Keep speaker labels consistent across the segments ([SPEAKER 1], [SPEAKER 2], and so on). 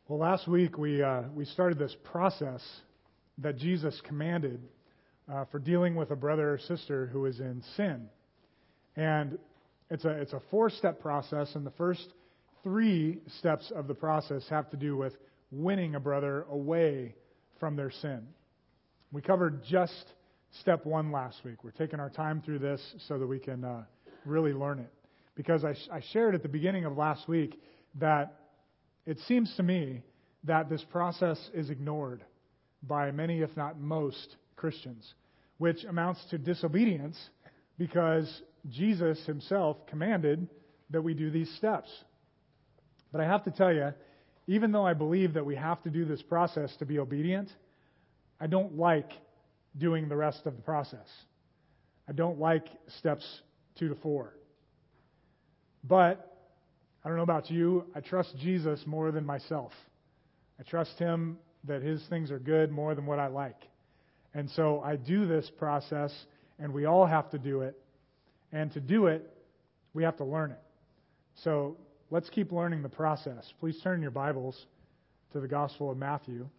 [SPEAKER 1] Well, last week we started this process that Jesus commanded for dealing with a brother or sister who is in sin, and it's a 4-step process. And the first 3 steps of the process have to do with winning a brother away from their sin. We covered just step 1 last week. We're taking our time through this so that we can really learn it, because I shared at the beginning of last week that it seems to me that this process is ignored by many, if not most, Christians, which amounts to disobedience, because Jesus himself commanded that we do these steps. But I have to tell you, even though I believe that we have to do this process to be obedient, I don't like doing the rest of the process. I don't like steps 2 to 4. But I don't know about you, I trust Jesus more than myself. I trust him that his things are good more than what I like. And so I do this process, and we all have to do it. And to do it, we have to learn it. So let's keep learning the process. Please turn your Bibles to the Gospel of Matthew.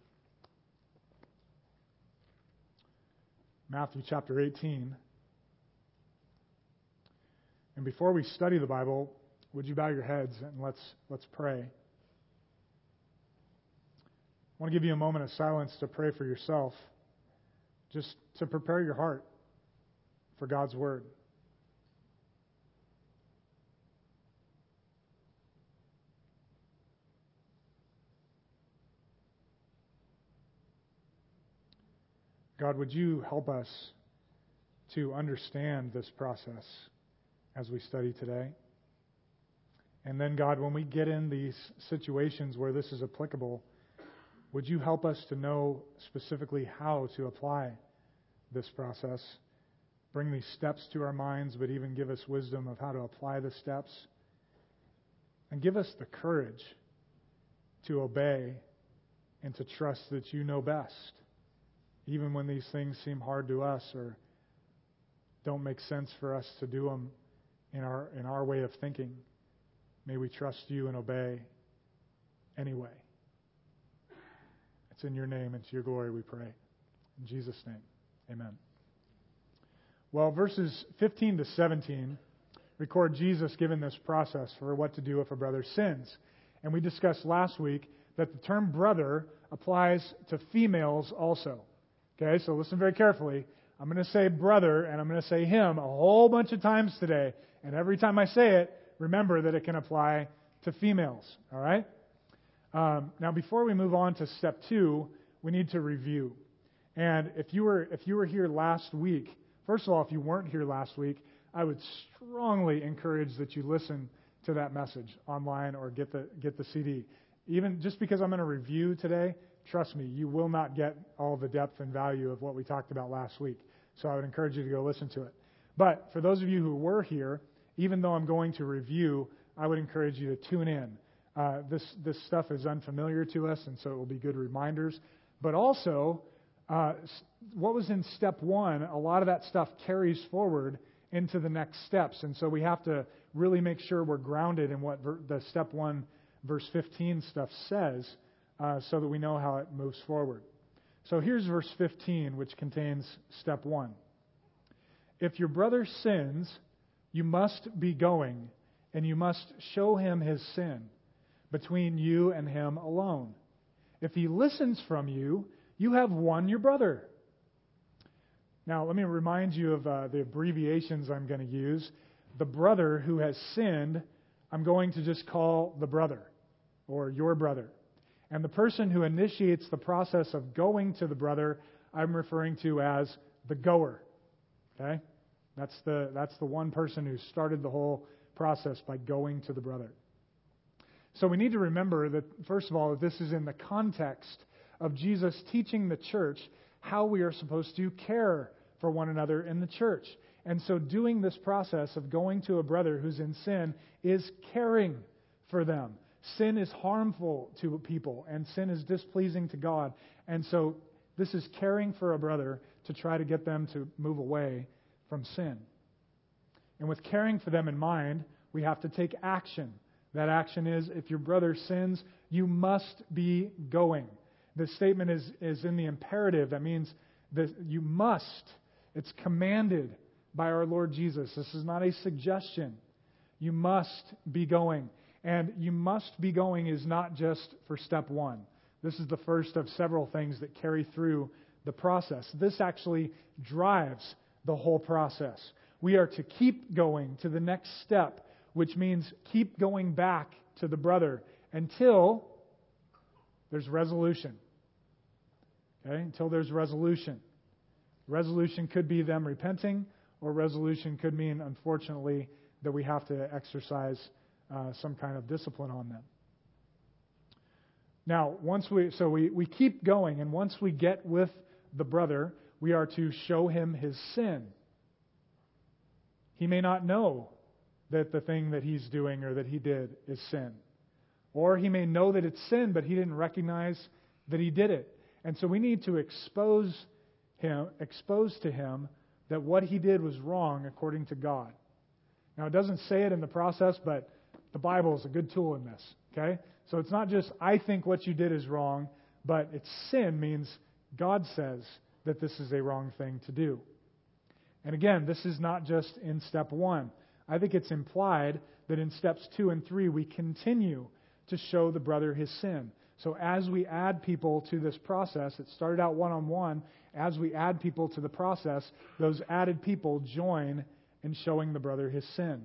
[SPEAKER 1] Matthew chapter 18. And before we study the Bible, would you bow your heads and let's pray. I want to give you a moment of silence to pray for yourself, just to prepare your heart for God's Word. God, would you help us to understand this process as we study today? And then, God, when we get in these situations where this is applicable, would you help us to know specifically how to apply this process? Bring these steps to our minds, but even give us wisdom of how to apply the steps. And give us the courage to obey and to trust that you know best, even when these things seem hard to us or don't make sense for us to do them in our way of thinking. May we trust you and obey anyway. It's in your name and to your glory we pray. In Jesus' name, amen. Well, verses 15 to 17 record Jesus giving this process for what to do if a brother sins. And we discussed last week that the term brother applies to females also. Okay, so listen very carefully. I'm going to say brother and I'm going to say him a whole bunch of times today. And every time I say it, remember that it can apply to females. All right? Now, before we move on to step 2, we need to review. And if you were here last week, first of all, if you weren't here last week, I would strongly encourage that you listen to that message online or get the CD. Even just because I'm going to review today, trust me, you will not get all the depth and value of what we talked about last week. So I would encourage you to go listen to it. But for those of you who were here, even though I'm going to review, I would encourage you to tune in. This stuff is unfamiliar to us, and so it will be good reminders. But also, what was in step 1, a lot of that stuff carries forward into the next steps. And so we have to really make sure we're grounded in what the step 1, verse 15 stuff says, so that we know how it moves forward. So here's verse 15, which contains step 1. If your brother sins, you must be going, and you must show him his sin between you and him alone. If he listens from you, you have won your brother. Now, let me remind you of the abbreviations I'm going to use. The brother who has sinned, I'm going to just call the brother, or your brother. And the person who initiates the process of going to the brother, I'm referring to as the goer. Okay? That's the one person who started the whole process by going to the brother. So we need to remember that, first of all, that this is in the context of Jesus teaching the church how we are supposed to care for one another in the church. And so doing this process of going to a brother who's in sin is caring for them. Sin is harmful to people, and sin is displeasing to God. And so this is caring for a brother to try to get them to move away from sin. And with caring for them in mind, we have to take action. That action is, if your brother sins, You must be going. The statement is in the imperative. That means that you must. It's commanded by our Lord Jesus. This is not a suggestion. You must be going. And you must be going is not just for step one. This is the first of several things that carry through the process. This actually drives the whole process. We are to keep going to the next step, which means keep going back to the brother until there's resolution. Okay? Until there's resolution. Resolution could be them repenting, or resolution could mean, unfortunately, that we have to exercise some kind of discipline on them. Now, we keep going, and once we get with the brother, we are to show him his sin. He may not know that the thing that he's doing or that he did is sin. Or he may know that it's sin, but he didn't recognize that he did it. And so we need to expose to him that what he did was wrong according to God. Now, it doesn't say it in the process, but the Bible is a good tool in this. Okay? So it's not just, I think what you did is wrong, but it's sin means God says that this is a wrong thing to do. And again, this is not just in step one. I think it's implied that in steps 2 and 3, we continue to show the brother his sin. So as we add people to this process, it started out one-on-one. As we add people to the process, those added people join in showing the brother his sin.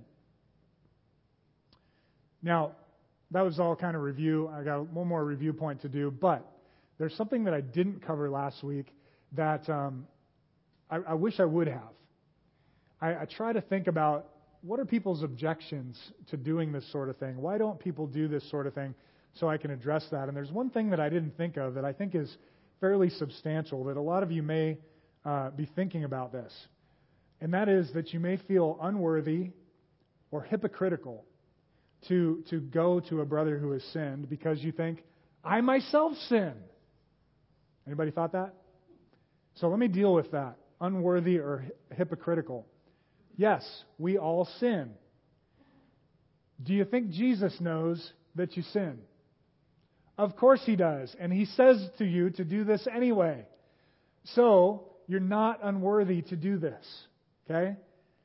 [SPEAKER 1] Now, that was all kind of review. I got one more review point to do, but there's something that I didn't cover last week that I wish I would have. I try to think about what are people's objections to doing this sort of thing? Why don't people do this sort of thing? So I can address that. And there's one thing that I didn't think of that I think is fairly substantial, that a lot of you may be thinking about this. And that is that you may feel unworthy or hypocritical to go to a brother who has sinned because you think, I myself sin. Anybody thought that? So let me deal with that. Unworthy or hypocritical. Yes, we all sin. Do you think Jesus knows that you sin? Of course he does. And he says to you to do this anyway. So you're not unworthy to do this. Okay?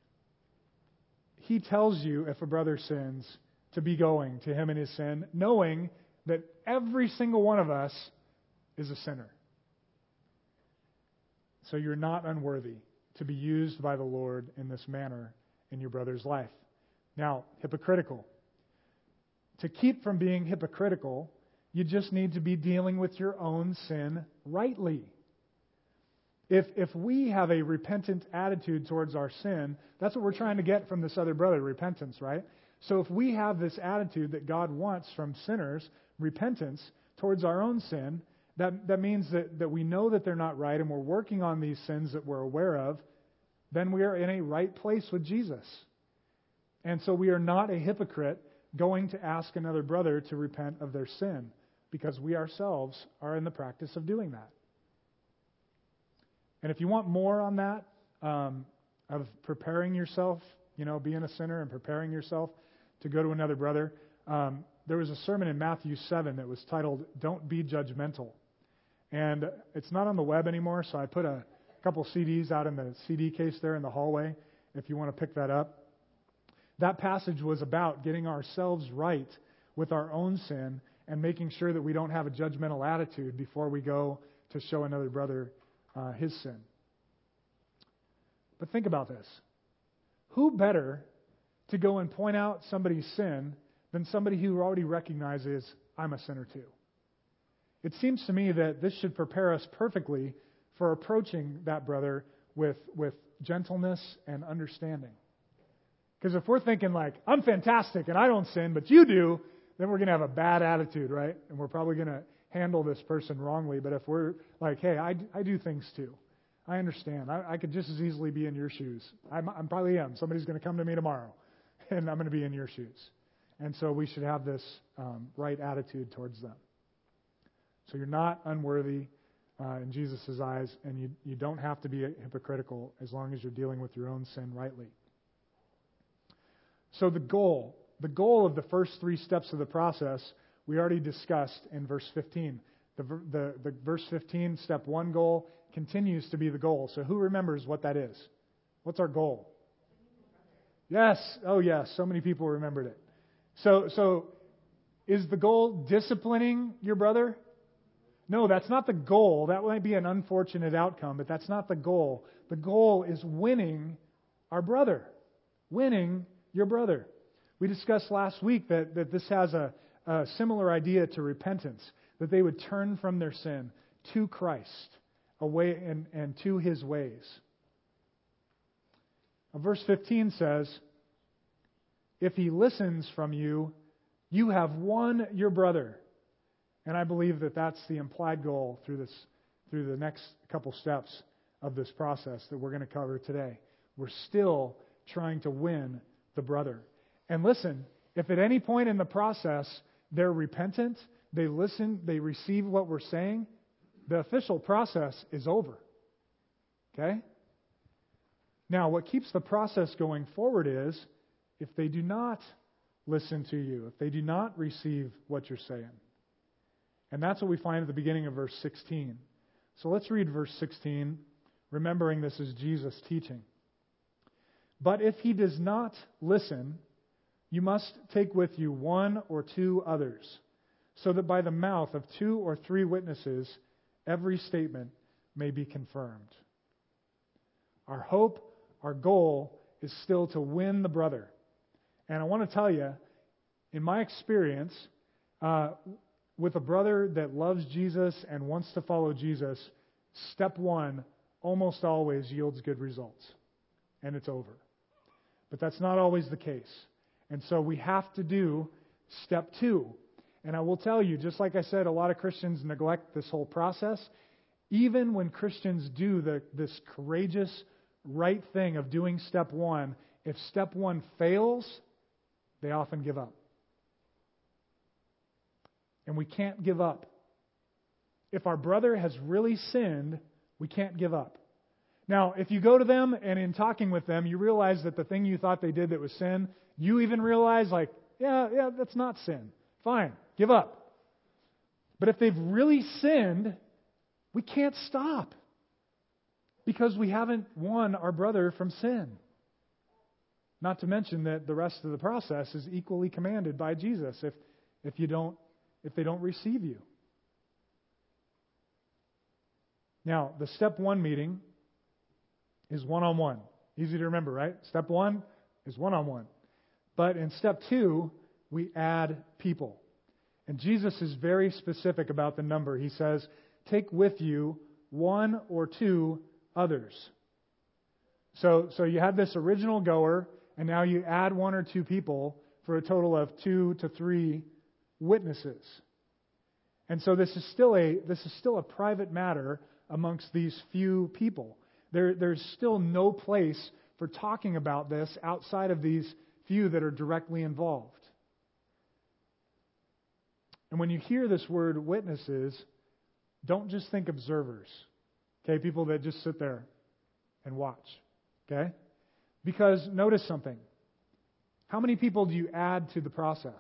[SPEAKER 1] He tells you if a brother sins to be going to him in his sin, knowing that every single one of us is a sinner. So you're not unworthy to be used by the Lord in this manner in your brother's life. Now, hypocritical. To keep from being hypocritical, you just need to be dealing with your own sin rightly. If we have a repentant attitude towards our sin, that's what we're trying to get from this other brother, repentance, right? So if we have this attitude that God wants from sinners, repentance towards our own sin, that means that we know that they're not right and we're working on these sins that we're aware of, then we are in a right place with Jesus. And so we are not a hypocrite going to ask another brother to repent of their sin because we ourselves are in the practice of doing that. And if you want more on that, of preparing yourself, being a sinner and preparing yourself to go to another brother, there was a sermon in Matthew 7 that was titled, Don't Be Judgmental. And it's not on the web anymore, so I put a couple CDs out in the CD case there in the hallway if you want to pick that up. That passage was about getting ourselves right with our own sin and making sure that we don't have a judgmental attitude before we go to show another brother his sin. But think about this. Who better to go and point out somebody's sin than somebody who already recognizes, I'm a sinner too? It seems to me that this should prepare us perfectly for approaching that brother with gentleness and understanding. Because if we're thinking like, I'm fantastic and I don't sin, but you do, then we're going to have a bad attitude, right? And we're probably going to handle this person wrongly. But if we're like, hey, I do things too. I understand. I could just as easily be in your shoes. I probably am. Somebody's going to come to me tomorrow, and I'm going to be in your shoes. And so we should have this right attitude towards them. So you're not unworthy in Jesus' eyes, and you don't have to be hypocritical as long as you're dealing with your own sin rightly. So the goal of the first 3 steps of the process we already discussed in verse 15. The verse 15, step 1 goal, continues to be the goal. So who remembers what that is? What's our goal? Yes. Oh, yes. So many people remembered it. So is the goal disciplining your brother? No, that's not the goal. That might be an unfortunate outcome, but that's not the goal. The goal is winning our brother. Winning your brother. We discussed last week that this has a similar idea to repentance, that they would turn from their sin to Christ, away and to His ways. Verse 15 says, if he listens from you, you have won your brother. And I believe that that's the implied goal through the next couple steps of this process that we're going to cover today. We're still trying to win the brother. And listen, if at any point in the process they're repentant, they listen, they receive what we're saying, the official process is over. Okay? Now, what keeps the process going forward is if they do not listen to you, if they do not receive what you're saying. And that's what we find at the beginning of verse 16. So let's read verse 16, remembering this is Jesus teaching. But if he does not listen, you must take with you 1 or 2 others, so that by the mouth of 2 or 3 witnesses every statement may be confirmed. Our hope, our goal is still to win the brother. And I want to tell you, in my experience, with a brother that loves Jesus and wants to follow Jesus, step 1 almost always yields good results. And it's over. But that's not always the case. And so we have to do step 2. And I will tell you, just like I said, a lot of Christians neglect this whole process. Even when Christians do this courageous, right thing of doing step 1, if step 1 fails, they often give up. And we can't give up. If our brother has really sinned, we can't give up. Now, if you go to them and in talking with them, you realize that the thing you thought they did that was sin, you even realize, yeah, that's not sin. Fine, give up. But if they've really sinned, we can't stop because we haven't won our brother from sin. Not to mention that the rest of the process is equally commanded by Jesus if they don't receive you. Now, the step 1 meeting is one-on-one. Easy to remember, right? Step 1 is one-on-one. But in step 2, we add people. And Jesus is very specific about the number. He says, take with you 1 or 2 others. So you had this original goer, and now you add 1 or 2 people for a total of 2 to 3 witnesses. And so this is still a private matter amongst these few people. There's still no place for talking about this outside of these few that are directly involved. And when you hear this word witnesses, don't just think observers. Okay, people that just sit there and watch. Okay? Because notice something. How many people do you add to the process?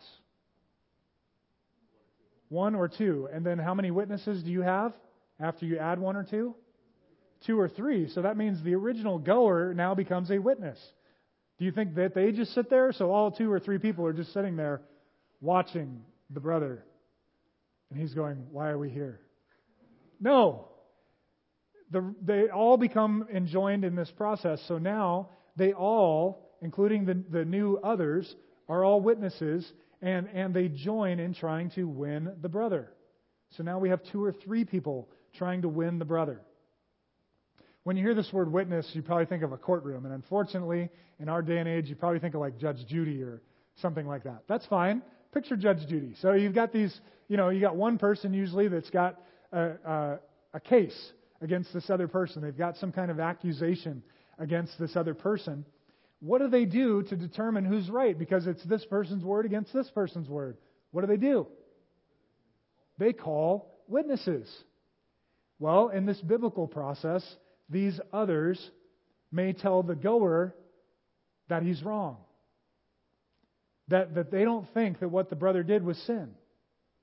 [SPEAKER 1] 1 or 2. And then how many witnesses do you have after you add 1 or 2? 2 or 3. So that means the original goer now becomes a witness. Do you think that they just sit there? So all 2 or 3 people are just sitting there watching the brother. And he's going, why are we here? No. They all become enjoined in this process. So now they all, including the new others, are all witnesses, and they join in trying to win the brother. So now we have 2 or 3 people trying to win the brother. When you hear this word witness, you probably think of a courtroom. And unfortunately, in our day and age, you probably think of like Judge Judy or something like that. That's fine. Picture Judge Judy. So you've got these, you got one person usually that's got a case against this other person. They've got some kind of accusation against this other person. What do they do to determine who's right? Because it's this person's word against this person's word. What do? They call witnesses. Well, in this biblical process, these others may tell the goer that he's wrong. That they don't think that what the brother did was sin.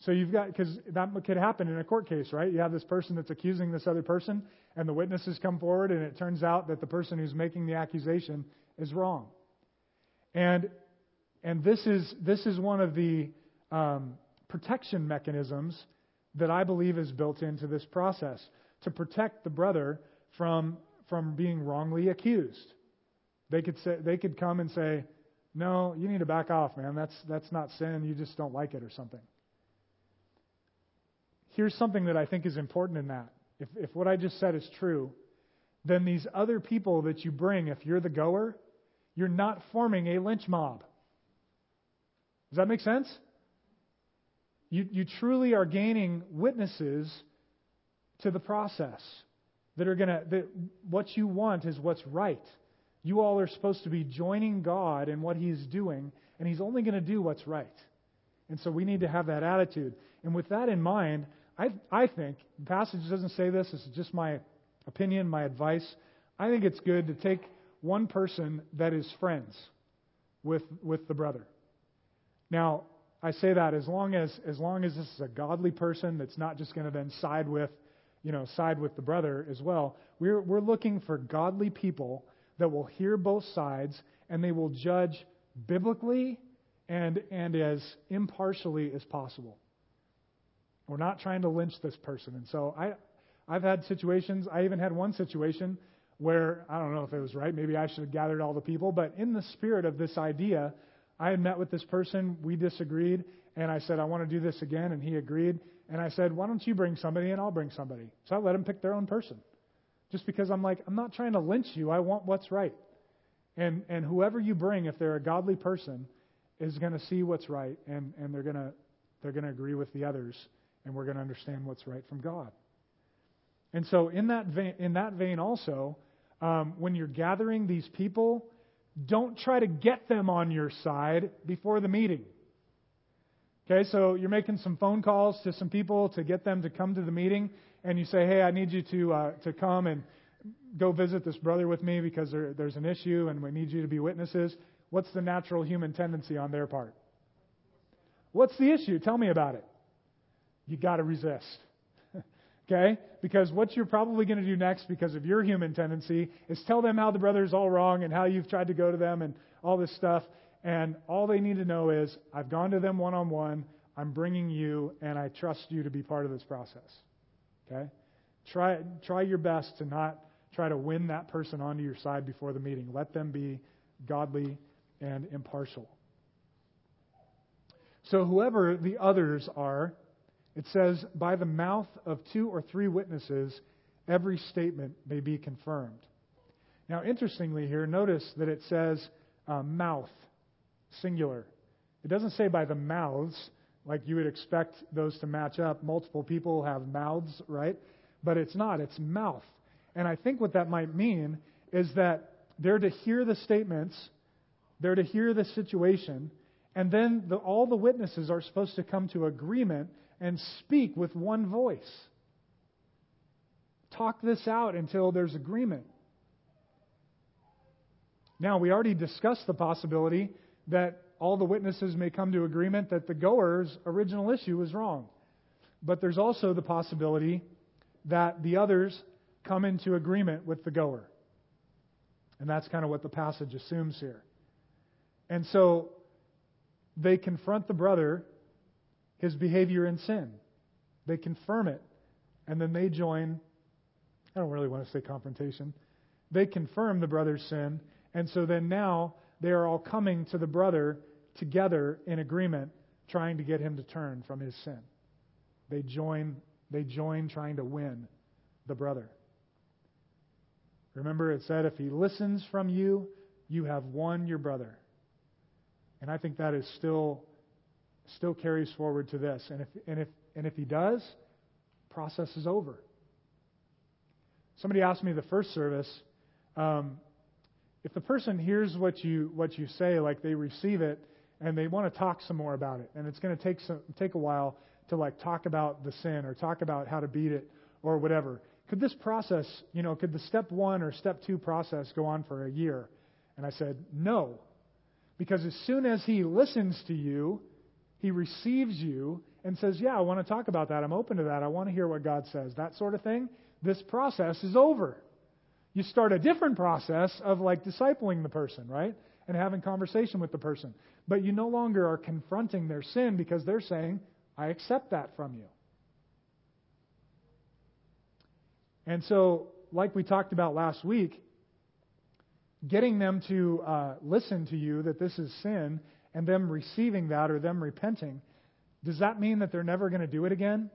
[SPEAKER 1] So you've got, because that could happen in a court case, right? You have this person that's accusing this other person, and the witnesses come forward, and it turns out that the person who's making the accusation is wrong. And this is one of the protection mechanisms that I believe is built into this process to protect the brother from being wrongly accused. They could come and say, "No, you need to back off, man. That's not sin. You just don't like it or something." Here's something that I think is important in that. If what I just said is true, then these other people that you bring, if you're the goer, you're not forming a lynch mob. Does that make sense? You truly are gaining witnesses to the process that what you want is what's right. You all are supposed to be joining God in what He's doing, and He's only going to do what's right. And so we need to have that attitude. And with that in mind, I think, the passage doesn't say this is just my opinion, my advice. I think it's good to take one person that is friends with the brother. Now, I say that as long as this is a godly person that's not just going to then side with the brother as well. We're looking for godly people that will hear both sides, and they will judge biblically and as impartially as possible. We're not trying to lynch this person. And so I've had situations, I even had one situation where, I don't know if it was right, maybe I should have gathered all the people, but in the spirit of this idea, I had met with this person, we disagreed, and I said, I want to do this again, and he agreed. And I said, why don't you bring somebody and I'll bring somebody? So I let them pick their own person. Just because I'm not trying to lynch you, I want what's right. And whoever you bring, if they're a godly person, is going to see what's right, and they're going to agree with the others, and we're going to understand what's right from God. And so in that vein also, when you're gathering these people, don't try to get them on your side before the meeting. Okay, so you're making some phone calls to some people to get them to come to the meeting, and you say, hey, I need you to come and go visit this brother with me because there's an issue and we need you to be witnesses. What's the natural human tendency on their part? What's the issue? Tell me about it. You got to resist. Okay? Because what you're probably going to do next, because of your human tendency, is tell them how the brother's all wrong and how you've tried to go to them and all this stuff. And all they need to know is, I've gone to them one-on-one, I'm bringing you, and I trust you to be part of this process. Okay? Try your best to not try to win that person onto your side before the meeting. Let them be godly and impartial. So whoever the others are, it says, by the mouth of 2 or 3 witnesses, every statement may be confirmed. Now, interestingly here, notice that it says mouth, singular. It doesn't say by the mouths, like you would expect those to match up. Multiple people have mouths, right? But it's not. It's mouth. And I think what that might mean is that they're to hear the statements, they're to hear the situation, and then all the witnesses are supposed to come to agreement and speak with one voice. Talk this out until there's agreement. Now, we already discussed the possibility that all the witnesses may come to agreement that the goer's original issue was wrong. But there's also the possibility that the others come into agreement with the goer. And that's kind of what the passage assumes here. And so they confront the brother, his behavior in sin. They confirm it, and then they join. I don't really want to say confrontation. They confirm the brother's sin, and so then now they are all coming to the brother together in agreement, trying to get him to turn from his sin. They join trying to win the brother. Remember, it said, if he listens from you, you have won your brother. And I think that is still carries forward to this. And if he does, process is over. Somebody asked me the first service, if the person hears what you say, like they receive it, and they want to talk some more about it, and it's going to take a while to like talk about the sin or talk about how to beat it or whatever. Could this process, could the step 1 or step 2 process go on for a year? And I said, no. Because as soon as he listens to you, he receives you, and says, yeah, I want to talk about that. I'm open to that. I want to hear what God says. That sort of thing. This process is over. You start a different process of like discipling the person, right? And having conversation with the person. But you no longer are confronting their sin because they're saying, I accept that from you. And so, like we talked about last week, getting them to listen to you that this is sin and them receiving that or them repenting, does that mean that they're never going to do it again?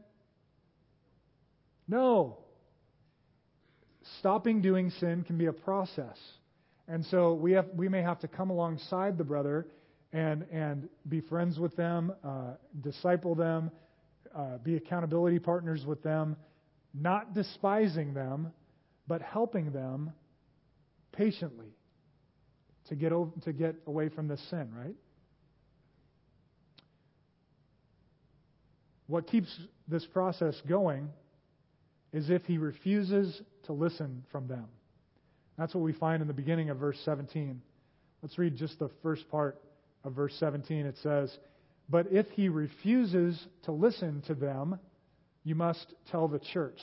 [SPEAKER 1] No. Stopping doing sin can be a process. And so we may have to come alongside the brother and be friends with them, disciple them, be accountability partners with them, not despising them, but helping them patiently to get away from this sin, right? What keeps this process going is if he refuses to listen from them. That's what we find in the beginning of verse 17. Let's read just the first part of verse 17. It says, "But if he refuses to listen to them, you must tell the church."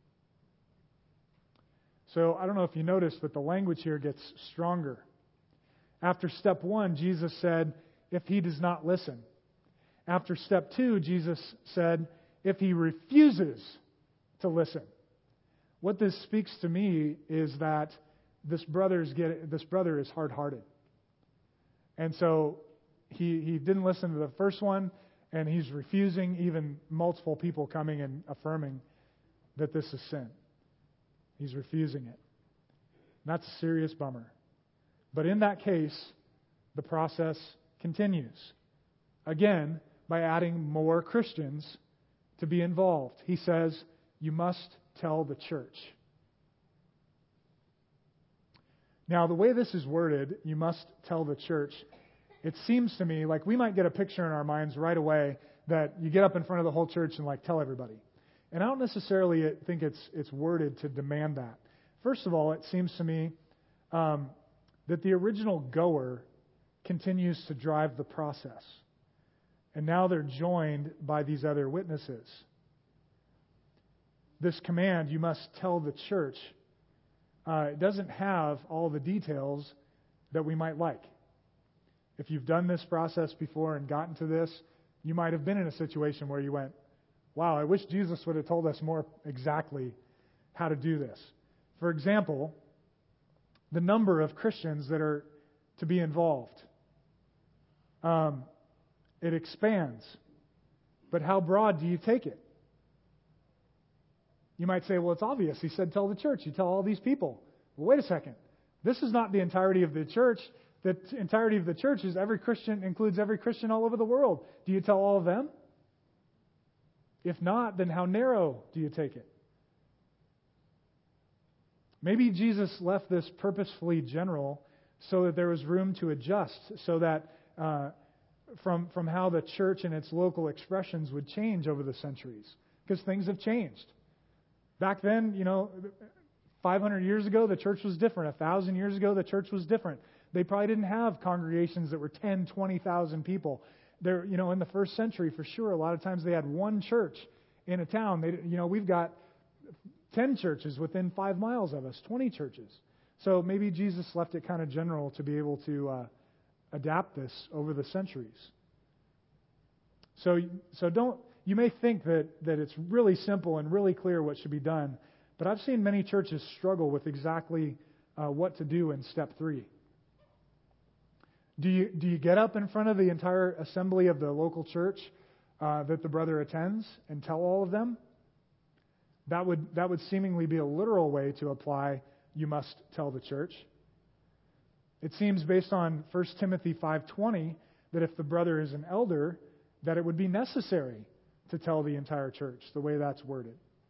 [SPEAKER 1] So I don't know if you noticed, but the language here gets stronger. After step 1, Jesus said, if he does not listen. After step 2, Jesus said, if he refuses to listen. What this speaks to me is that this brother is hard-hearted. And so he didn't listen to the first one, and he's refusing even multiple people coming and affirming that this is sin. He's refusing it. And that's a serious bummer. But in that case, the process continues. Again, by adding more Christians to be involved. He says, you must tell the church. Now, the way this is worded, you must tell the church, it seems to me like we might get a picture in our minds right away that you get up in front of the whole church and like tell everybody. And I don't necessarily think it's worded to demand that. First of all, it seems to me that the original goer continues to drive the process. And now they're joined by these other witnesses. This command, you must tell the church, it doesn't have all the details that we might like. If you've done this process before and gotten to this, you might have been in a situation where you went, wow, I wish Jesus would have told us more exactly how to do this. For example, the number of Christians that are to be involved. It expands. But how broad do you take it? You might say, well, it's obvious. He said, tell the church. You tell all these people. Well, wait a second. This is not the entirety of the church. The entirety of the church is every Christian, includes every Christian all over the world. Do you tell all of them? If not, then how narrow do you take it? Maybe Jesus left this purposefully general so that there was room to adjust, so that from how the church and its local expressions would change over the centuries, because things have changed. Back then, 500 years ago, the church was different. 1,000 years ago, the church was different. They probably didn't have congregations that were 10, 20,000 people. There, in the first century, for sure, a lot of times they had one church in a town. We've got 10 churches within 5 miles of us, 20 churches. So maybe Jesus left it kind of general to be able to adapt this over the centuries. So don't. You may think that it's really simple and really clear what should be done, but I've seen many churches struggle with exactly what to do in step 3. Do you get up in front of the entire assembly of the local church that the brother attends and tell all of them? That would seemingly be a literal way to apply, you must tell the church. It seems based on 1 Timothy 5:20 that if the brother is an elder, that it would be necessary to tell the entire church, the way that's worded.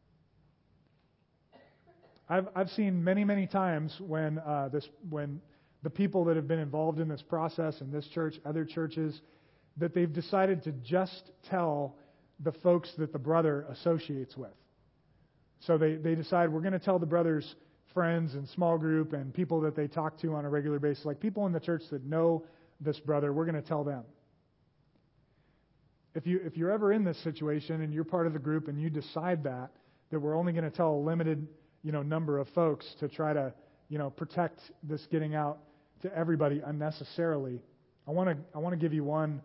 [SPEAKER 1] I've seen many times when the people that have been involved in this process in this church, other churches, that they've decided to just tell the folks that the brother associates with. So they decide, we're going to tell the brother's friends and small group and people that they talk to on a regular basis, like people in the church that know this brother, we're going to tell them. if you're ever in this situation and you're part of the group and you decide that we're only going to tell a limited, number of folks to try to, protect this getting out to everybody unnecessarily, I want to give you one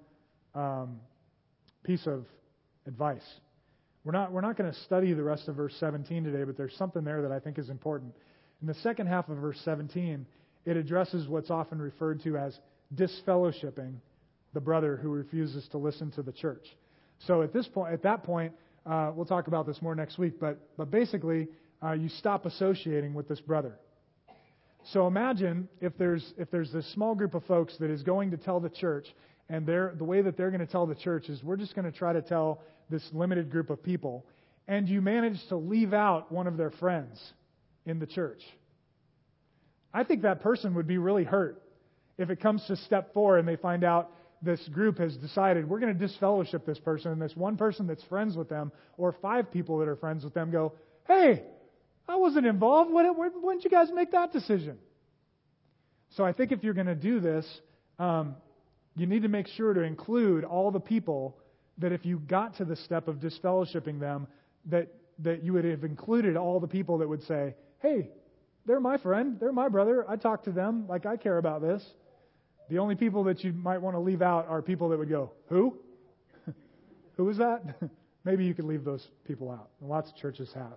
[SPEAKER 1] piece of advice. We're not going to study the rest of verse 17 today, but there's something there that I think is important. In the second half of verse 17, it addresses what's often referred to as disfellowshipping the brother who refuses to listen to the church. So at that point, we'll talk about this more next week, but basically, you stop associating with this brother. So imagine if there's this small group of folks that is going to tell the church, and the way that they're going to tell the church is we're just going to try to tell this limited group of people, and you manage to leave out one of their friends in the church. I think that person would be really hurt if it comes to step 4 and they find out this group has decided we're going to disfellowship this person, and this one person that's friends with them, or 5 people that are friends with them, go, hey, I wasn't involved. When did you guys make that decision? So I think if you're going to do this, you need to make sure to include all the people that if you got to the step of disfellowshipping them, that you would have included all the people that would say, hey, they're my friend, they're my brother, I talk to them, like I care about this. The only people that you might want to leave out are people that would go, who? Who is that? Maybe you could leave those people out. And lots of churches have.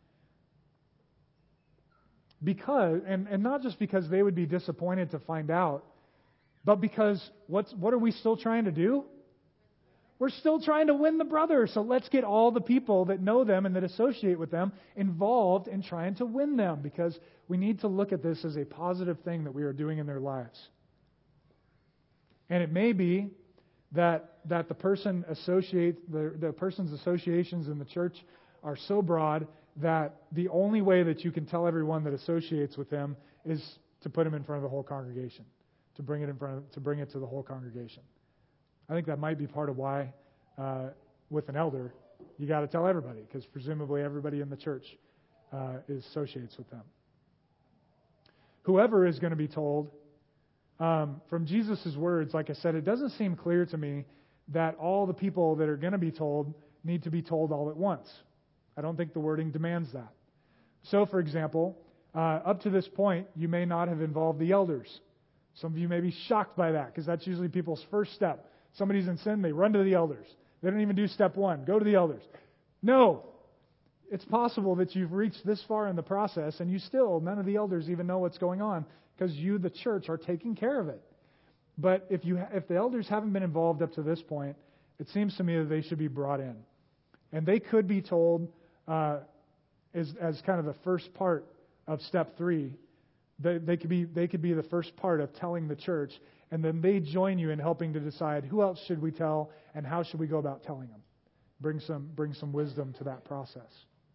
[SPEAKER 1] Because, and not just because they would be disappointed to find out, but because what are we still trying to do? We're still trying to win the brother. So let's get all the people that know them and that associate with them involved in trying to win them, because we need to look at this as a positive thing that we are doing in their lives. And it may be that the person's associations in the church are so broad that the only way that you can tell everyone that associates with them is to put them in front of the whole congregation, to bring it to the whole congregation. I think that might be part of why, with an elder, you got to tell everybody, because presumably everybody in the church associates with them. Whoever is going to be told, from Jesus' words, like I said, it doesn't seem clear to me that all the people that are going to be told need to be told all at once. I don't think the wording demands that. So, for example, up to this point, you may not have involved the elders. Some of you may be shocked by that, because that's usually people's first step. Somebody's in sin, they run to the elders. They don't even do step 1, go to the elders. No! It's possible that you've reached this far in the process and none of the elders even know what's going on, because you, the church, are taking care of it. But if the elders haven't been involved up to this point, it seems to me that they should be brought in. And they could be told, as kind of the first part of step 3, they could be the first part of telling the church, and then they join you in helping to decide who else should we tell and how should we go about telling them. Bring some wisdom to that process.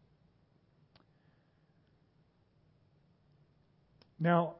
[SPEAKER 1] Now,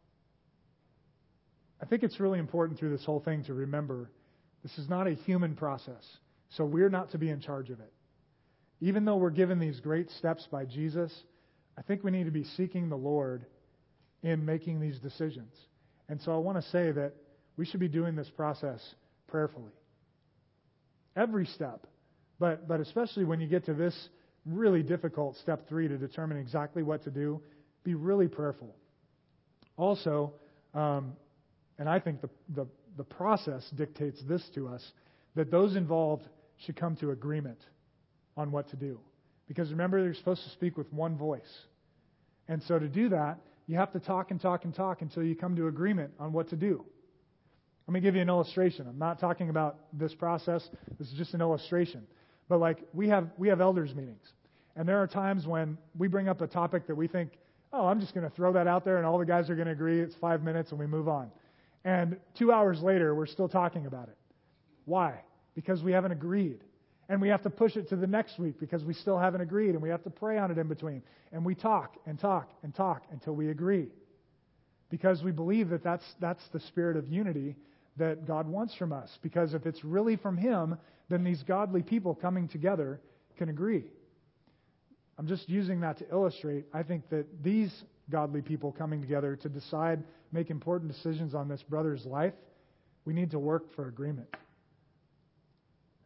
[SPEAKER 1] I think it's really important through this whole thing to remember this is not a human process, so we're not to be in charge of it. Even though we're given these great steps by Jesus, I think we need to be seeking the Lord in making these decisions. And so I want to say that we should be doing this process prayerfully. Every step, but especially when you get to this really difficult step 3 to determine exactly what to do, be really prayerful. Also, and I think the process dictates this to us, that those involved should come to agreement on what to do. Because remember, they're supposed to speak with one voice. And so to do that, you have to talk and talk and talk until you come to agreement on what to do. Let me give you an illustration. I'm not talking about this process. This is just an illustration. But like we have elders meetings. And there are times when we bring up a topic that we think, oh, I'm just going to throw that out there and all the guys are going to agree. It's 5 minutes and we move on. And 2 hours later, we're still talking about it. Why? Because we haven't agreed. And we have to push it to the next week because we still haven't agreed, and we have to pray on it in between. And we talk and talk and talk until we agree. Because we believe that that's the spirit of unity that God wants from us. Because if it's really from Him, then these godly people coming together can agree. I'm just using that to illustrate. I think that these godly people coming together to decide, make important decisions on this brother's life, we need to work for agreement.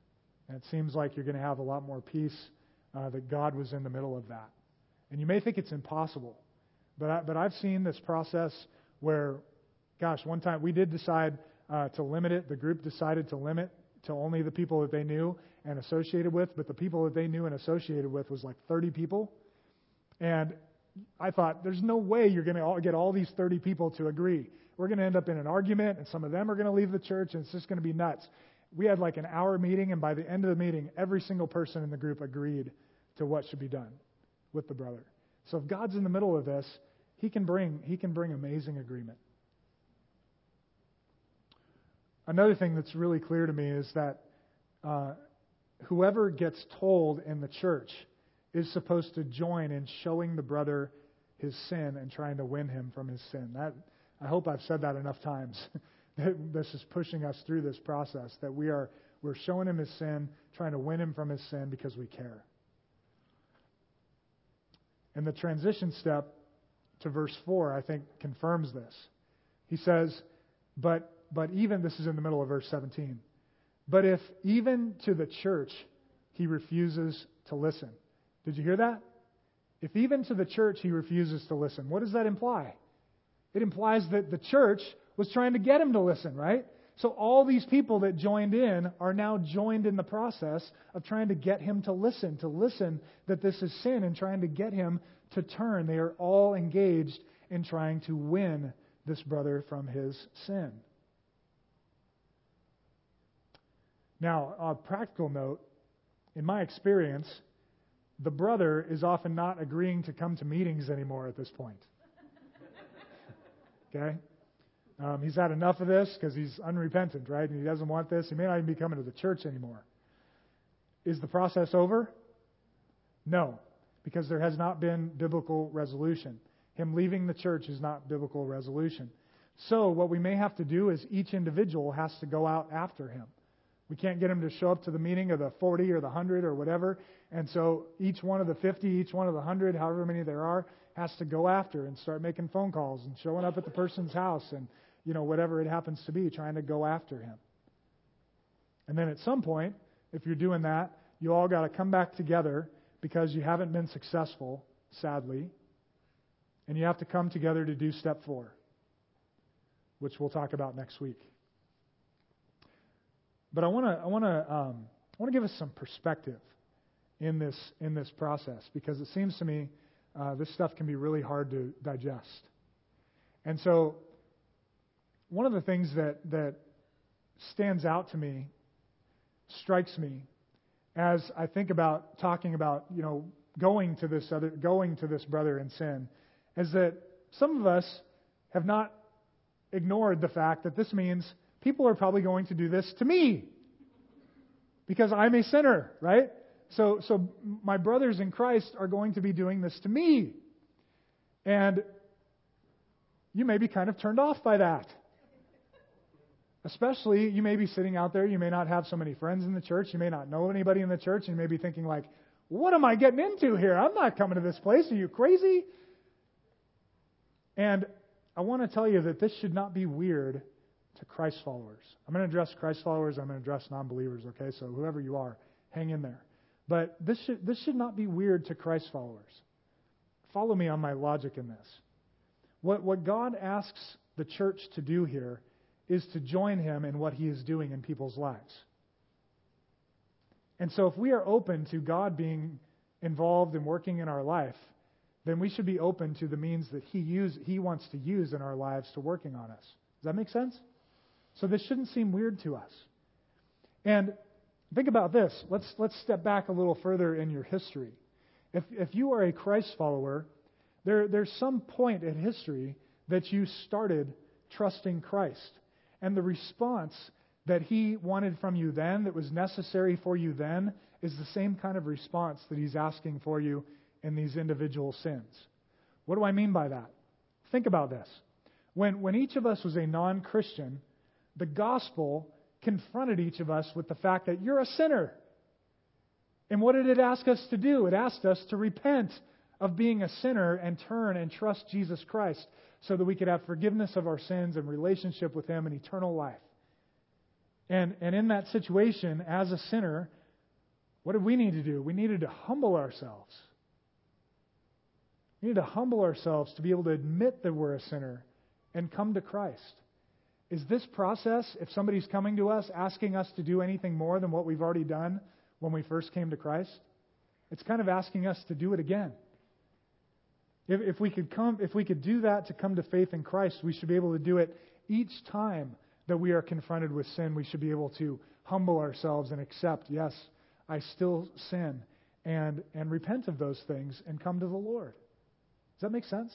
[SPEAKER 1] And it seems like you're going to have a lot more peace that God was in the middle of that. And you may think it's impossible, but I've seen this process where, gosh, one time we did decide to limit it. The group decided to limit to only the people that they knew and associated with, but the people that they knew and associated with was like 30 people. And I thought, there's no way you're going to get all these 30 people to agree. We're going to end up in an argument, and some of them are going to leave the church, and it's just going to be nuts. We had like an hour meeting, and by the end of the meeting, every single person in the group agreed to what should be done with the brother. So if God's in the middle of this, He can bring amazing agreement. Another thing that's really clear to me is that whoever gets told in the church is supposed to join in showing the brother his sin and trying to win him from his sin. I hope I've said that enough times. This is pushing us through this process, that we're showing him his sin, trying to win him from his sin because we care. And the transition step to verse 4, I think, confirms this. He says, but even, this is in the middle of verse 17, but if even to the church he refuses to listen. Did you hear that? If even to the church he refuses to listen, what does that imply? It implies that the church was trying to get him to listen, right? So all these people that joined in are now joined in the process of trying to get him to listen that this is sin and trying to get him to turn. They are all engaged in trying to win this brother from his sin. Now, on a practical note, in my experience, the brother is often not agreeing to come to meetings anymore at this point. Okay? He's had enough of this because he's unrepentant, right? And he doesn't want this. He may not even be coming to the church anymore. Is the process over? No, because there has not been biblical resolution. Him leaving the church is not biblical resolution. So what we may have to do is each individual has to go out after him. We can't get him to show up to the meeting of the 40 or the 100 or whatever. And so each one of the 50, each one of the 100, however many there are, has to go after and start making phone calls and showing up at the person's house and, whatever it happens to be, trying to go after him. And then at some point, if you're doing that, you all got to come back together because you haven't been successful, sadly. And you have to come together to do step 4, which we'll talk about next week. But I want to give us some perspective in this process, because it seems to me this stuff can be really hard to digest. And so one of the things that stands out to me, strikes me, as I think about talking about going to this brother in sin, is that some of us have not ignored the fact that this means people are probably going to do this to me because I'm a sinner, right? So my brothers in Christ are going to be doing this to me. And you may be kind of turned off by that. Especially, you may be sitting out there, you may not have so many friends in the church, you may not know anybody in the church, and you may be thinking like, what am I getting into here? I'm not coming to this place. Are you crazy? And I want to tell you that this should not be weird to Christ followers. I'm going to address Christ followers, I'm going to address non-believers, okay? So whoever you are, hang in there. But this should not be weird to Christ followers. Follow me on my logic in this. What God asks the church to do here is to join Him in what He is doing in people's lives. And so if we are open to God being involved and working in our life, then we should be open to the means that He wants to use in our lives to working on us. Does that make sense? So this shouldn't seem weird to us. And think about this. Let's step back a little further in your history. If you are a Christ follower, there's some point in history that you started trusting Christ. And the response that He wanted from you then, that was necessary for you then, is the same kind of response that He's asking for you in these individual sins. What do I mean by that? Think about this. When each of us was a non-Christian, the gospel confronted each of us with the fact that you're a sinner. And what did it ask us to do? It asked us to repent of being a sinner and turn and trust Jesus Christ so that we could have forgiveness of our sins and relationship with Him and eternal life. And in that situation, as a sinner, What did we need to do? We needed to humble ourselves. We need to humble ourselves to be able to admit that we're a sinner and come to Christ. Is this process, if somebody's coming to us asking us to do anything more than what we've already done when we first came to Christ, it's kind of asking us to do it again. If we could do that to come to faith in Christ, we should be able to do it each time that we are confronted with sin. We should be able to humble ourselves and accept, yes, I still sin, and repent of those things and come to the Lord. Does that make sense?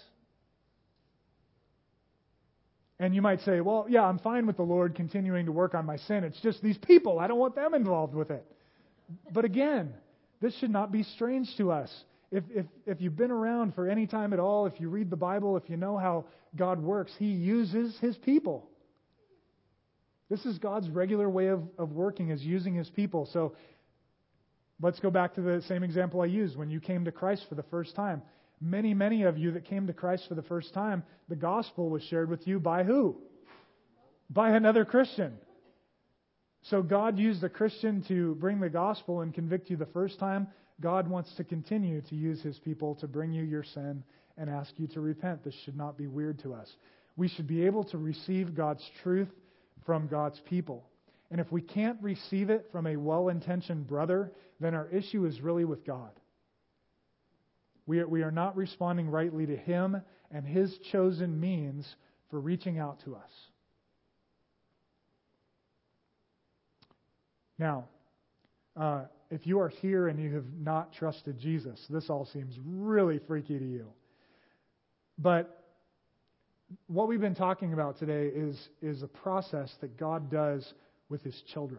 [SPEAKER 1] And you might say, well, yeah, I'm fine with the Lord continuing to work on my sin. It's just these people. I don't want them involved with it. But again, this should not be strange to us. If you've been around for any time at all, if you read the Bible, if you know how God works, He uses His people. This is God's regular way of working, is using His people. So let's go back to the same example I used when you came to Christ for the first time. Many of you that came to Christ for the first time, the gospel was shared with you by who? By another Christian. So God used a Christian to bring the gospel and convict you the first time. God wants to continue to use His people to bring you your sin and ask you to repent. This should not be weird to us. We should be able to receive God's truth from God's people. And if we can't receive it from a well-intentioned brother, then our issue is really with God. We are not responding rightly to Him and His chosen means for reaching out to us. Now, if you are here and you have not trusted Jesus, this all seems really freaky to you. But what we've been talking about today is a process that God does with His children.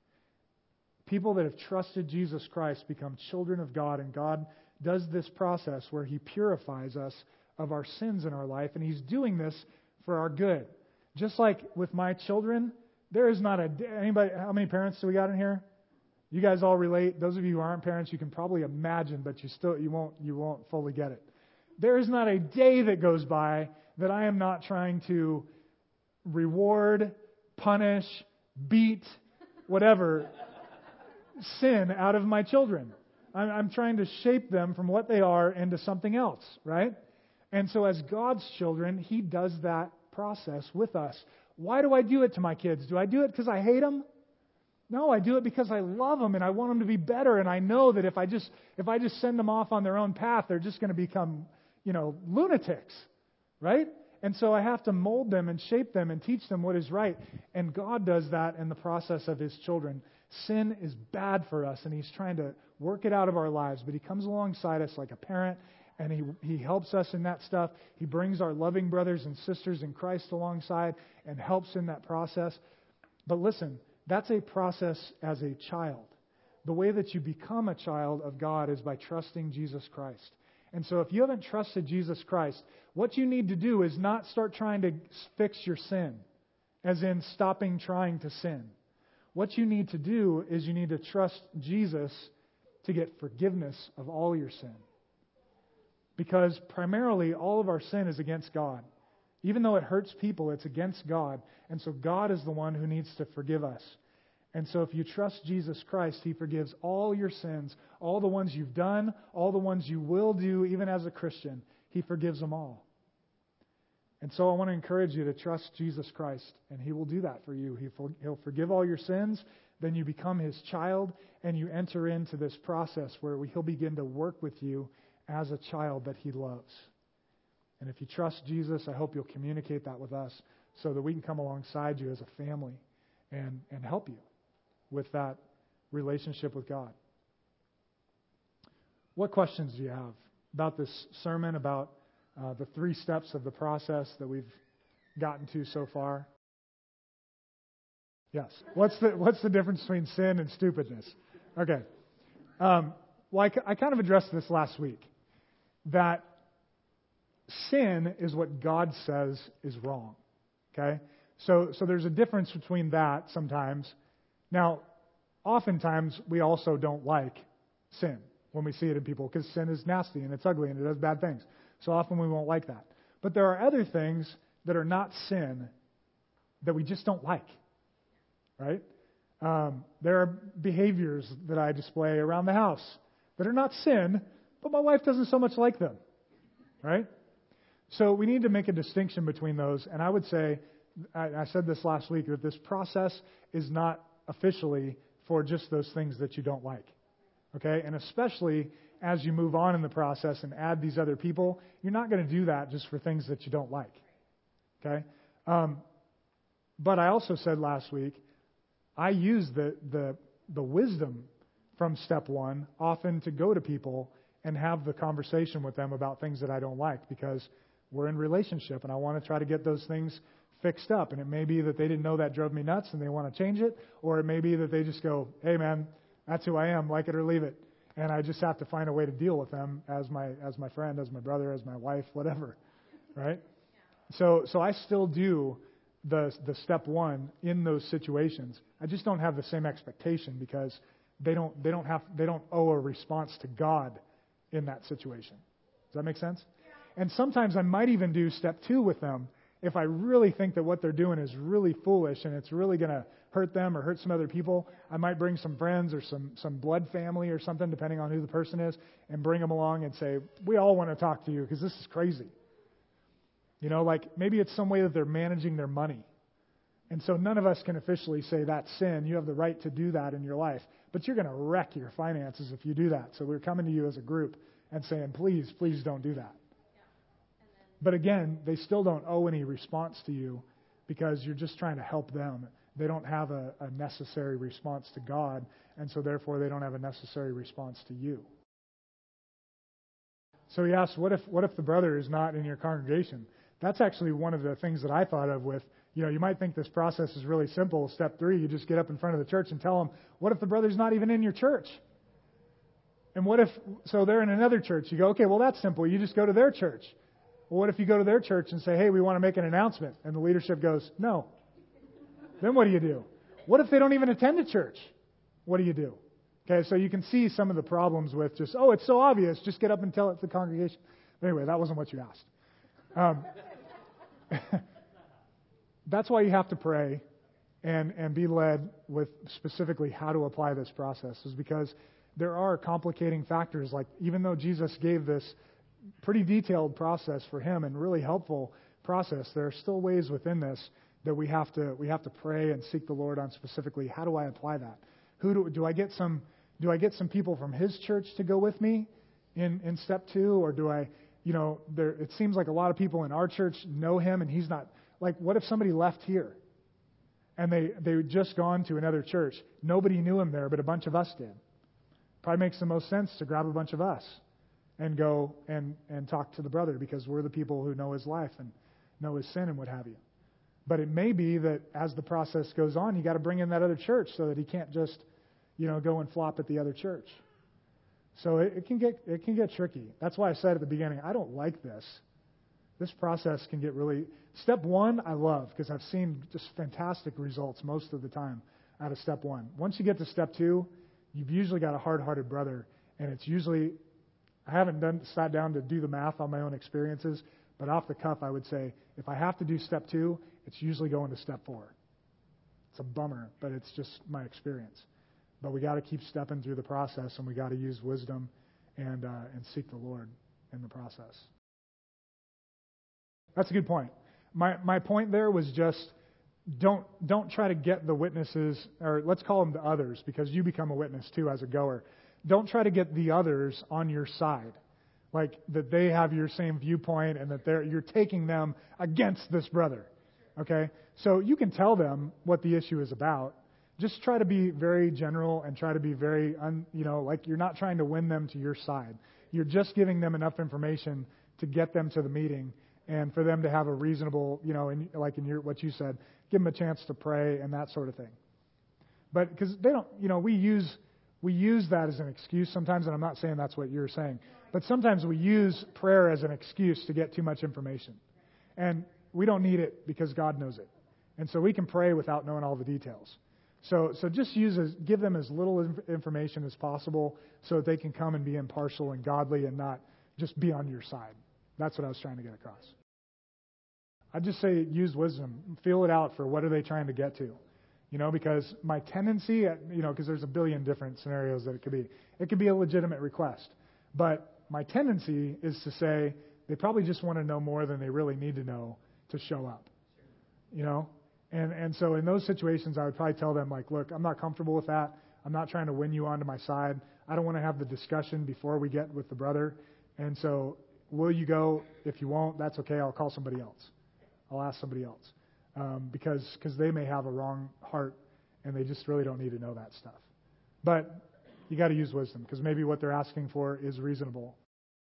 [SPEAKER 1] People that have trusted Jesus Christ become children of God, and God does this process where He purifies us of our sins in our life, and He's doing this for our good. Just like with my children, there is not anybody. How many parents do we got in here? You guys all relate. Those of you who aren't parents, you can probably imagine, but you won't fully get it. There is not a day that goes by that I am not trying to reward, punish, beat, whatever, sin out of my children. I'm trying to shape them from what they are into something else, right? And so as God's children, He does that process with us. Why do I do it to my kids? Do I do it because I hate them? No, I do it because I love them and I want them to be better. And I know that if I just send them off on their own path, they're just going to become, lunatics, right? And so I have to mold them and shape them and teach them what is right. And God does that in the process of His children. Sin is bad for us, and He's trying to work it out of our lives. But He comes alongside us like a parent, and He helps us in that stuff. He brings our loving brothers and sisters in Christ alongside and helps in that process. But listen, that's a process as a child. The way that you become a child of God is by trusting Jesus Christ. And so if you haven't trusted Jesus Christ, what you need to do is not start trying to fix your sin, as in stopping trying to sin. What you need to do is you need to trust Jesus to get forgiveness of all your sin. Because primarily all of our sin is against God. Even though it hurts people, it's against God. And so God is the one who needs to forgive us. And so if you trust Jesus Christ, He forgives all your sins, all the ones you've done, all the ones you will do, even as a Christian. He forgives them all. And so I want to encourage you to trust Jesus Christ, and He will do that for you. He'll forgive all your sins, then you become His child, and you enter into this process where He'll begin to work with you as a child that He loves. And if you trust Jesus, I hope you'll communicate that with us so that we can come alongside you as a family and help you with that relationship with God. What questions do you have about this sermon, about the 3 steps of the process that we've gotten to so far? Yes. What's the difference between sin and stupidness? Okay. Well, I kind of addressed this last week, that sin is what God says is wrong. Okay? So there's a difference between that sometimes. Now, oftentimes we also don't like sin when we see it in people, because sin is nasty and it's ugly and it does bad things. So often we won't like that. But there are other things that are not sin that we just don't like, right? There are behaviors that I display around the house that are not sin, but my wife doesn't so much like them, right? So we need to make a distinction between those. And I would say, I said this last week, that this process is not officially for just those things that you don't like, okay? And especially as you move on in the process and add these other people, you're not going to do that just for things that you don't like, okay? But I also said last week, I use the wisdom from step one often to go to people and have the conversation with them about things that I don't like, because we're in relationship and I want to try to get those things fixed up. And it may be that they didn't know that drove me nuts and they want to change it, or it may be that they just go, hey man, that's who I am, like it or leave it. And I just have to find a way to deal with them as my friend, as my brother, as my wife, whatever, right? So I still do the step one in those situations. I just don't have the same expectation, because they don't owe a response to God in that situation. Does that make sense? And sometimes I might even do step two with them if I really think that what they're doing is really foolish and it's really going to hurt them or hurt some other people. I might bring some friends or some blood family or something, depending on who the person is, and bring them along and say, we all want to talk to you because this is crazy. You know, like maybe it's some way that they're managing their money. And so none of us can officially say that's sin. You have the right to do that in your life. But you're going to wreck your finances if you do that. So we're coming to you as a group and saying, please, please don't do that. But again, they still don't owe any response to you, because you're just trying to help them. They don't have a necessary response to God, and so therefore they don't have a necessary response to you. So he asks, what if the brother is not in your congregation? That's actually one of the things that I thought of with, you might think this process is really simple. Step 3, you just get up in front of the church and tell them, what if the brother's not even in your church? And so they're in another church. You go, okay, well that's simple. You just go to their church. Well, what if you go to their church and say, hey, we want to make an announcement? And the leadership goes, no. Then what do you do? What if they don't even attend a church? What do you do? Okay, so you can see some of the problems with just, it's so obvious, just get up and tell it to the congregation. Anyway, that wasn't what you asked. That's why you have to pray and be led with specifically how to apply this process, is because there are complicating factors. Like, even though Jesus gave this pretty detailed process for him and really helpful process, there are still ways within this that we have to pray and seek the Lord on specifically. How do I apply that? Do I get some people from his church to go with me in step 2, or do I, it seems like a lot of people in our church know him and he's not. Like, what if somebody left here and they just gone to another church? Nobody knew him there, but a bunch of us did. Probably makes the most sense to grab a bunch of us and go and talk to the brother, because we're the people who know his life and know his sin and what have you. But it may be that as the process goes on, you got to bring in that other church so that he can't just, go and flop at the other church. So it can get tricky. That's why I said at the beginning, I don't like this. This process can get really... Step 1, I love, because I've seen just fantastic results most of the time out of step 1. Once you get to step 2, you've usually got a hard-hearted brother, and it's usually... I haven't sat down to do the math on my own experiences, but off the cuff, I would say, if I have to do step 2, it's usually going to step 4. It's a bummer, but it's just my experience. But we got to keep stepping through the process, and we got to use wisdom and seek the Lord in the process. That's a good point. My point there was just don't try to get the witnesses, or let's call them the others, because you become a witness too as a goer. Don't try to get the others on your side, like that they have your same viewpoint and that you're taking them against this brother. Okay? So you can tell them what the issue is about. Just try to be very general and try to be very, like you're not trying to win them to your side. You're just giving them enough information to get them to the meeting and for them to have a reasonable, what you said, give them a chance to pray and that sort of thing. But because they don't, we use that as an excuse sometimes, and I'm not saying that's what you're saying, but sometimes we use prayer as an excuse to get too much information. And we don't need it because God knows it. And so we can pray without knowing all the details. So just give them as little information as possible so that they can come and be impartial and godly and not just be on your side. That's what I was trying to get across. I'd just say use wisdom. Feel it out for what are they trying to get to. because my tendency, because there's a billion different scenarios that it could be. It could be a legitimate request. But my tendency is to say they probably just want to know more than they really need to know to show up. And so in those situations, I would probably tell them, like, look, I'm not comfortable with that. I'm not trying to win you onto my side. I don't want to have the discussion before we get with the brother. And so will you go? If you won't, that's okay. I'll call somebody else. I'll ask somebody else. Because they may have a wrong heart and they just really don't need to know that stuff. But you got to use wisdom because maybe what they're asking for is reasonable.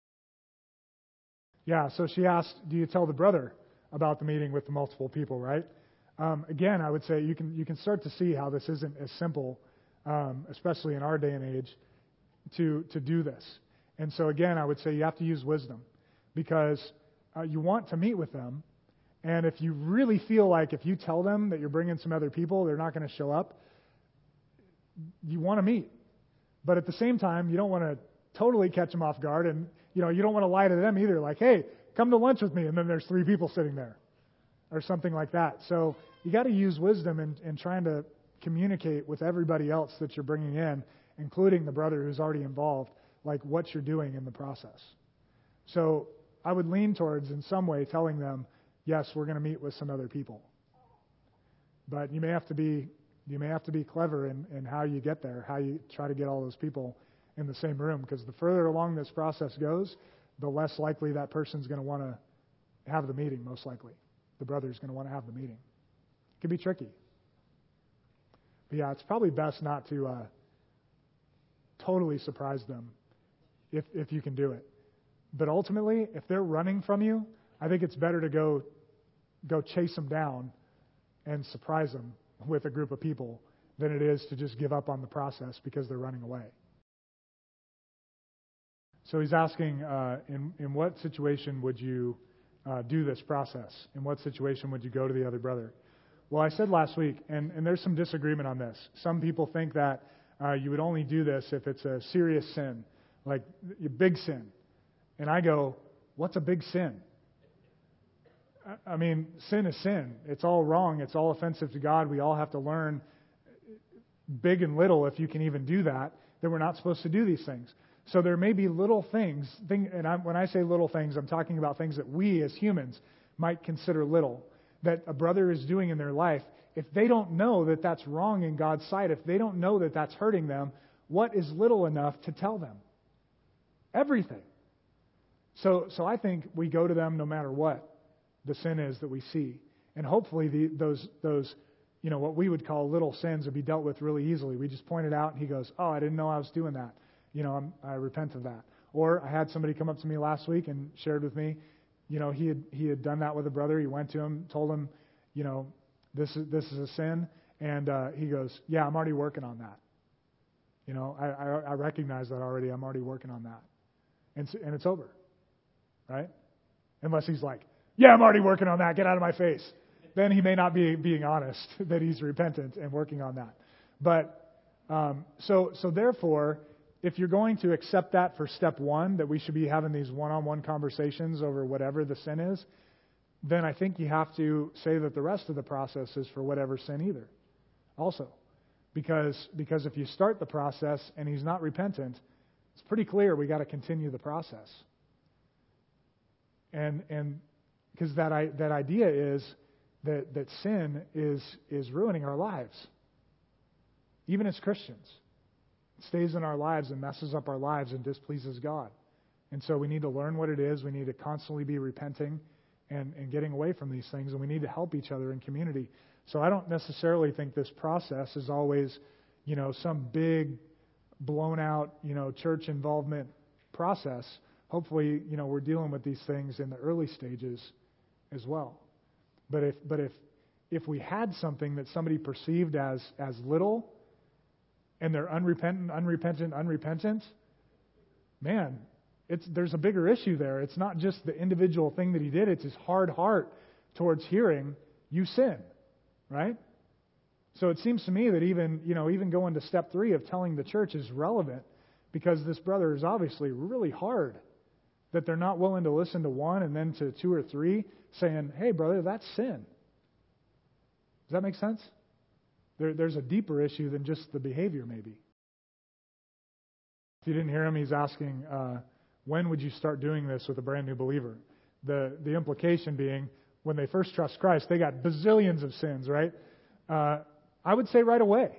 [SPEAKER 1] Yeah, so she asked, do you tell the brother about the meeting with the multiple people, right? Again, I would say you can start to see how this isn't as simple, especially in our day and age, to do this. And so again, I would say you have to use wisdom because you want to meet with them. And if you really feel like if you tell them that you're bringing some other people, they're not going to show up, you want to meet. But at the same time, you don't want to totally catch them off guard. And, you don't want to lie to them either. Like, hey, come to lunch with me. And then there's 3 people sitting there or something like that. So you got to use wisdom in trying to communicate with everybody else that you're bringing in, including the brother who's already involved, like what you're doing in the process. So I would lean towards, in some way, telling them, yes, we're going to meet with some other people. But you may have to be clever in how you get there, how you try to get all those people in the same room. Because the further along this process goes, the less likely that person's going to want to have the meeting, most likely. The brother's going to want to have the meeting. It can be tricky. But yeah, it's probably best not to totally surprise them if you can do it. But ultimately, if they're running from you, I think it's better to go chase them down and surprise them with a group of people than it is to just give up on the process because they're running away. So he's asking, in what situation would you do this process? In what situation would you go to the other brother? Well, I said last week, and there's some disagreement on this. Some people think that you would only do this if it's a serious sin, like a big sin. And I go, what's a big sin? I mean, sin is sin. It's all wrong. It's all offensive to God. We all have to learn, big and little, if you can even do that we're not supposed to do these things. So there may be little things, when I say little things, I'm talking about things that we as humans might consider little, that a brother is doing in their life. If they don't know that that's wrong in God's sight, if they don't know that that's hurting them, what is little enough to tell them? Everything. So I think we go to them no matter what the sin is that we see. And hopefully those what we would call little sins would be dealt with really easily. We just point it out and he goes, oh, I didn't know I was doing that. I repent of that. Or I had somebody come up to me last week and shared with me, he had done that with a brother. He went to him, told him, this is a sin. And he goes, yeah, I'm already working on that. I recognize that already. I'm already working on that. And it's over. Right? Unless he's like, yeah, I'm already working on that. Get out of my face. Then he may not be being honest that he's repentant and working on that. But so therefore, if you're going to accept that for step 1, that we should be having these one-on-one conversations over whatever the sin is, then I think you have to say that the rest of the process is for whatever sin either. Also, because if you start the process and he's not repentant, it's pretty clear we got to continue the process. And because that idea is that sin is ruining our lives, even as Christians. It stays in our lives and messes up our lives and displeases God. And so we need to learn what it is. We need to constantly be repenting and getting away from these things, and we need to help each other in community. So I don't necessarily think this process is always, some big, blown out, church involvement process. Hopefully, we're dealing with these things in the early stages as well. But if we had something that somebody perceived as little, and they're unrepentant, man, there's a bigger issue there. It's not just the individual thing that he did, it's his hard heart towards hearing you sin, right? So it seems to me that even going to step 3 of telling the church is relevant, because this brother is obviously really hard that they're not willing to listen to 1 and then to 2 or 3 saying, hey brother, that's sin. Does that make sense? There's a deeper issue than just the behavior, maybe. If you didn't hear him, he's asking, when would you start doing this with a brand new believer? The implication being, when they first trust Christ, they got bazillions of sins, right? I would say right away.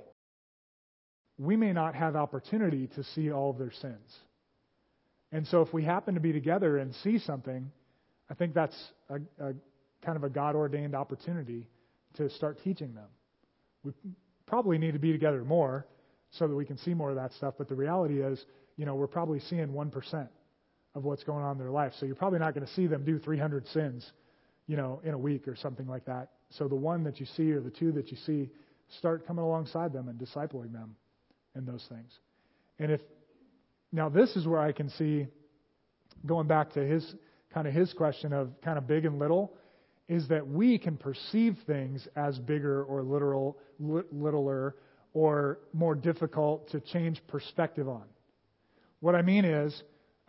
[SPEAKER 1] We may not have opportunity to see all of their sins. And so if we happen to be together and see something, I think that's a kind of a God-ordained opportunity to start teaching them. We probably need to be together more so that we can see more of that stuff, but the reality is, we're probably seeing 1% of what's going on in their life. So you're probably not going to see them do 300 sins, in a week or something like that. So the one that you see or the two that you see, start coming alongside them and discipling them in those things. And now this is where I can see, going back to his question of kind of big and little, is that we can perceive things as bigger or littler or more difficult to change perspective on. What I mean is,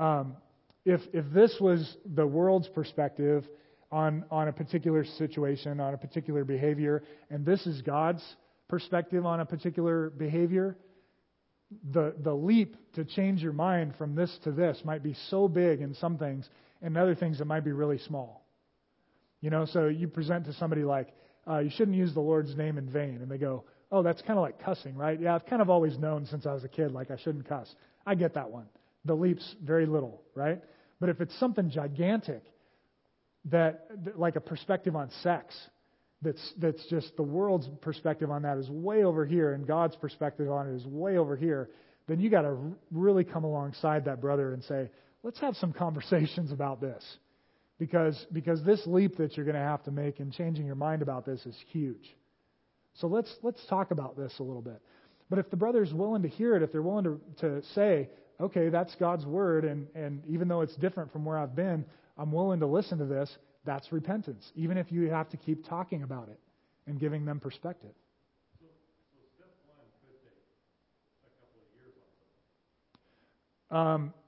[SPEAKER 1] if this was the world's perspective on a particular situation, on a particular behavior, and this is God's perspective on a particular behavior, the leap to change your mind from this to this might be so big in some things, and other things it might be really small. So you present to somebody like, you shouldn't use the Lord's name in vain, and they go, oh, that's kind of like cussing, right? Yeah, I've kind of always known since I was a kid, like I shouldn't cuss. I get that one. The leap's very little, right? But if it's something gigantic, that like a perspective on sex, that's just the world's perspective on that is way over here, and God's perspective on it is way over here, then you got to really come alongside that brother and say, let's have some conversations about this. Because this leap that you're going to have to make in changing your mind about this is huge. So let's talk about this a little bit. But if the brother's willing to hear it, if they're willing to say, okay, that's God's word, and even though it's different from where I've been, I'm willing to listen to this, that's repentance, even if you have to keep talking about it and giving them perspective.
[SPEAKER 2] So step one could take a couple of years on.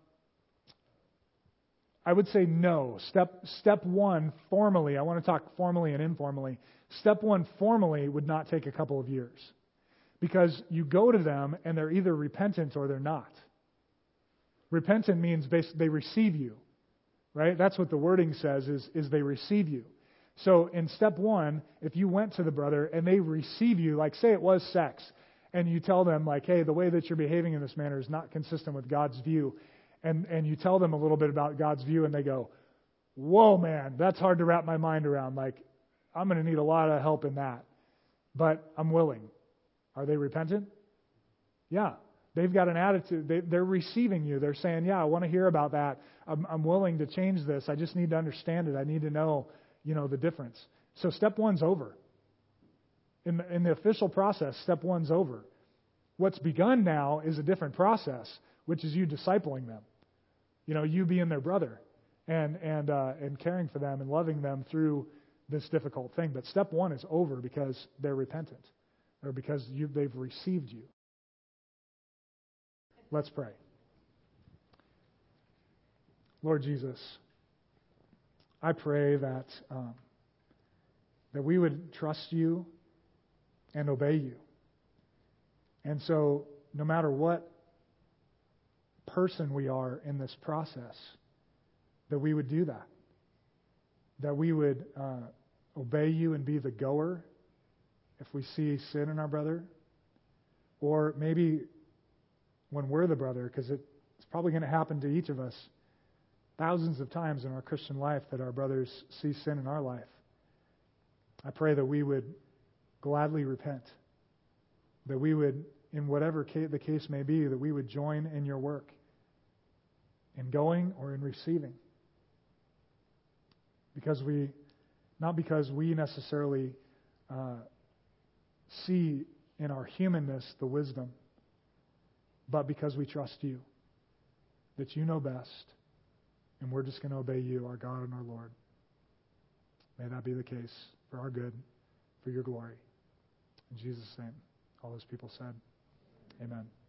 [SPEAKER 1] I would say no. Step one, formally, I want to talk formally and informally. Step one, formally, would not take a couple of years. Because you go to them and they're either repentant or they're not. Repentant means they receive you. Right? That's what the wording says, is they receive you. So in step one, if you went to the brother and they receive you, like say it was sex, and you tell them like, hey, the way that you're behaving in this manner is not consistent with God's view, and you tell them a little bit about God's view, and they go, whoa, man, that's hard to wrap my mind around. Like, I'm going to need a lot of help in that. But I'm willing. Are they repentant? Yeah. They've got an attitude. They're receiving you. They're saying, yeah, I want to hear about that. I'm willing to change this. I just need to understand it. I need to know, the difference. So step one's over. In the official process, step one's over. What's begun now is a different process, which is you discipling them. You being their brother and caring for them and loving them through this difficult thing. But step one is over because they're repentant or because they've received you. Let's pray. Lord Jesus, I pray that we would trust you and obey you. And so, no matter what person we are in this process, that we would do that. That we would obey you and be the goer if we see sin in our brother. Or maybe when we're the brother, because it's probably going to happen to each of us thousands of times in our Christian life that our brothers see sin in our life. I pray that we would gladly repent. That we would, in whatever the case may be, that we would join in your work, in going or in receiving. Not because we necessarily see in our humanness the wisdom, but because we trust you, that you know best, and we're just going to obey you, our God and our Lord. May that be the case for our good, for your glory. In Jesus' name, all those people said, amen.